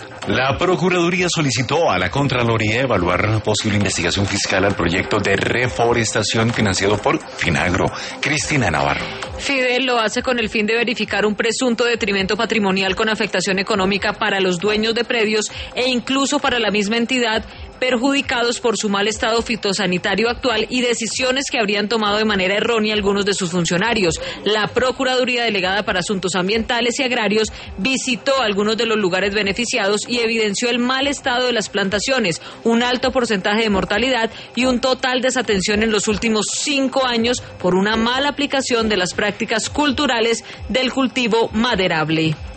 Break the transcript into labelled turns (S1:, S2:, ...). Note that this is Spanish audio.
S1: La Procuraduría solicitó a la Contraloría evaluar posible investigación fiscal al proyecto de reforestación financiado por Finagro. Cristina Navarro.
S2: Fidel lo hace con el fin de verificar un presunto detrimento patrimonial con afectación económica para los dueños de predios e incluso para la misma entidad, perjudicados por su mal estado fitosanitario actual y decisiones que habrían tomado de manera errónea algunos de sus funcionarios. La Procuraduría Delegada para Asuntos Ambientales y Agrarios visitó algunos de los lugares beneficiados y evidenció el mal estado de las plantaciones, un alto porcentaje de mortalidad y un total desatención en los últimos 5 años por una mala aplicación de las prácticas culturales del cultivo maderable.